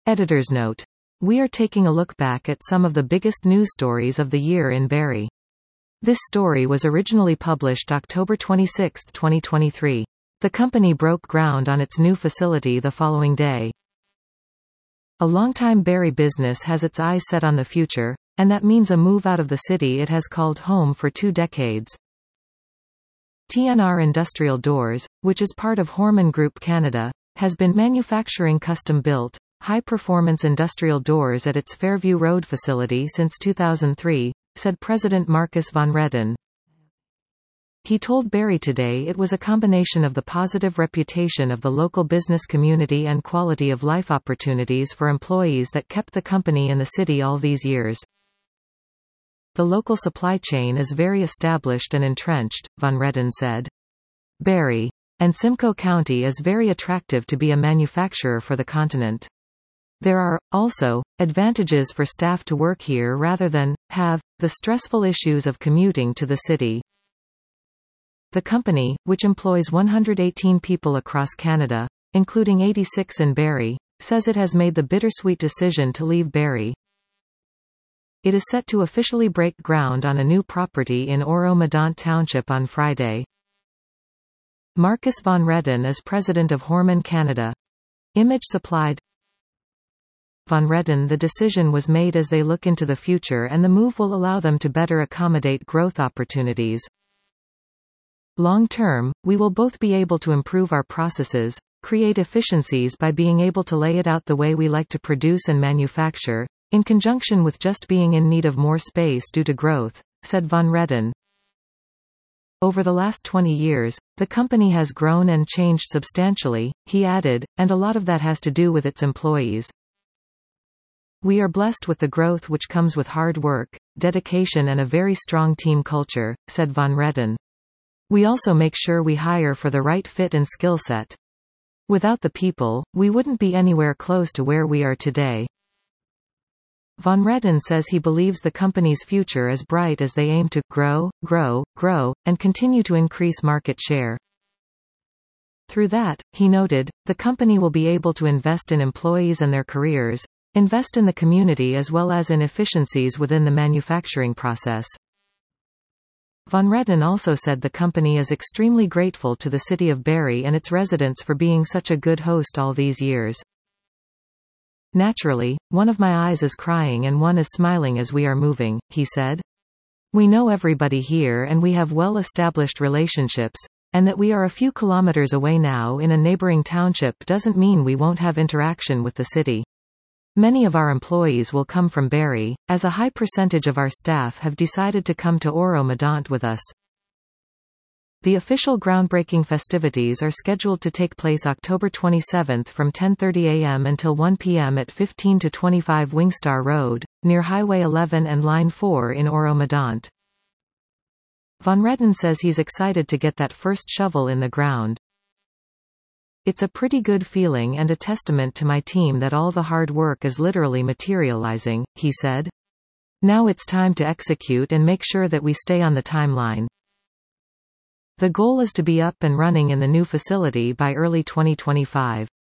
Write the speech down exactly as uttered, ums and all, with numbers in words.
Editor's note. We are taking a look back at some of the biggest news stories of the year in Barrie. This story was originally published October twenty-sixth, twenty twenty-three. The company broke ground on its new facility the following day. A longtime Barrie business has its eyes set on the future, and that means a move out of the city it has called home for two decades. T N R Industrial Doors, which is part of Horman Group Canada, has been manufacturing custom-built, high-performance industrial doors at its Fairview Road facility since two thousand three, said President Marcus van Redden. He told Barrie Today it was a combination of the positive reputation of the local business community and quality of life opportunities for employees that kept the company in the city all these years. The local supply chain is very established and entrenched, van Redden said. Barrie and Simcoe County is very attractive to be a manufacturer for the continent. There are, also, advantages for staff to work here rather than have the stressful issues of commuting to the city. The company, which employs one hundred eighteen people across Canada, including eighty-six in Barrie, says it has made the bittersweet decision to leave Barrie. It is set to officially break ground on a new property in Oro-Medonte Township on Friday. Marcus van Redden is president of Horman Canada. Image supplied. Van Redden. The decision was made as they look into the future and the move will allow them to better accommodate growth opportunities. Long term, we will both be able to improve our processes, create efficiencies by being able to lay it out the way we like to produce and manufacture, in conjunction with just being in need of more space due to growth, said van Redden. Over the last twenty years, the company has grown and changed substantially, he added, and a lot of that has to do with its employees. We are blessed with the growth which comes with hard work, dedication and a very strong team culture, said van Redden. We also make sure we hire for the right fit and skill set. Without the people, we wouldn't be anywhere close to where we are today. Van Redden says he believes the company's future is bright as they aim to grow, grow, grow, and continue to increase market share. Through that, he noted, the company will be able to invest in employees and their careers, invest in the community as well as in efficiencies within the manufacturing process. Van Redden also said the company is extremely grateful to the city of Barrie and its residents for being such a good host all these years. Naturally, one of my eyes is crying and one is smiling as we are moving, he said. We know everybody here and we have well-established relationships, and that we are a few kilometers away now in a neighboring township doesn't mean we won't have interaction with the city. Many of our employees will come from Barrie, as a high percentage of our staff have decided to come to Oro-Medonte with us. The official groundbreaking festivities are scheduled to take place October twenty-seventh from ten thirty a m until one p m at fifteen to twenty-five Wingstar Road, near Highway eleven and Line four in Oro-Medonte. Van Redden says he's excited to get that first shovel in the ground. It's a pretty good feeling and a testament to my team that all the hard work is literally materializing, he said. Now it's time to execute and make sure that we stay on the timeline. The goal is to be up and running in the new facility by early twenty twenty-five.